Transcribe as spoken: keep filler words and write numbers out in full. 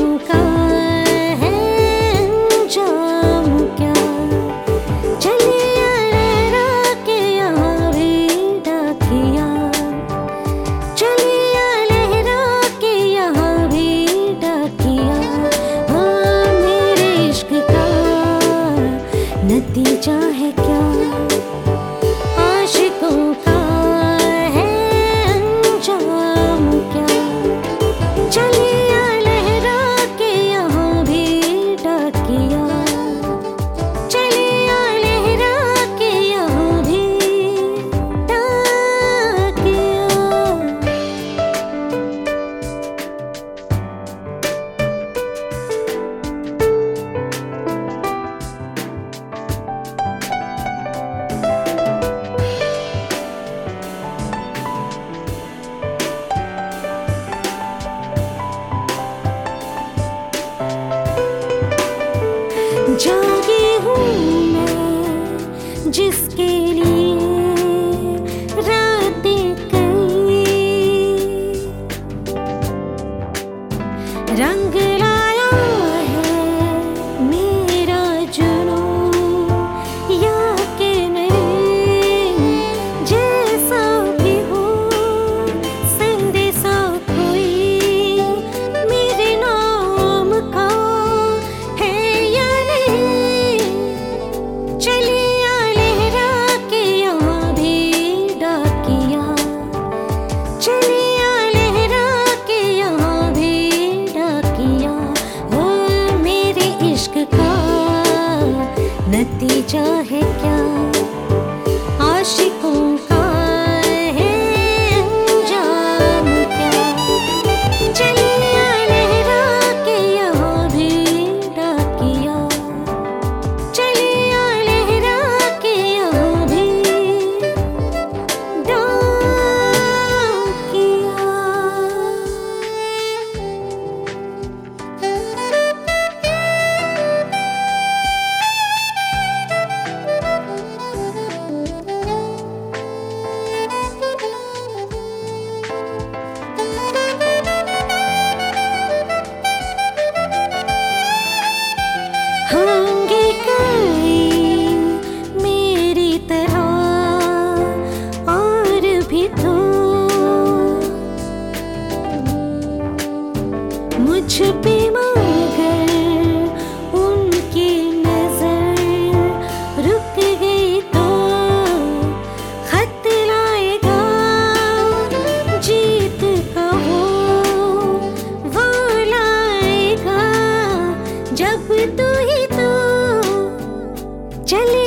का है अंजाम क्या, चलिया लहरा के यहाँ भी डाकिया, चलिया लहरा के यहाँ भी डाकिया। हाँ, मेरे इश्क का नतीजा है क्या, आशिकों का है अंजाम क्या, चलिया लहरा के यहाँ भी डाकिया, चलिया लहरा के यहाँ भी डाकिया। जागी हूँ मैं जिसके लिए रातें कई, रंग लाया है मेरा जुनून या के मेरे जैसा भी हो संदेशा कोई मेरे नाम का है या नहीं, चलिया लहरा के यहाँ भी डाकिया, चलिया लहरा के यहाँ भी डाकिया। हो मेरे इश्क का नतीजा है क्या, आशिकों का है अंजाम क्या, चलिया लहरा के यहाँ भी डाकिया, चलिया लहरा के यहाँ भी डाकिया। होंगे कई मेरी तरह और भी तो मुझ पे मगर उनकी नजर रुक गई तो खत लाएगा जीत का वो वो लाएगा जब तू ही तो चले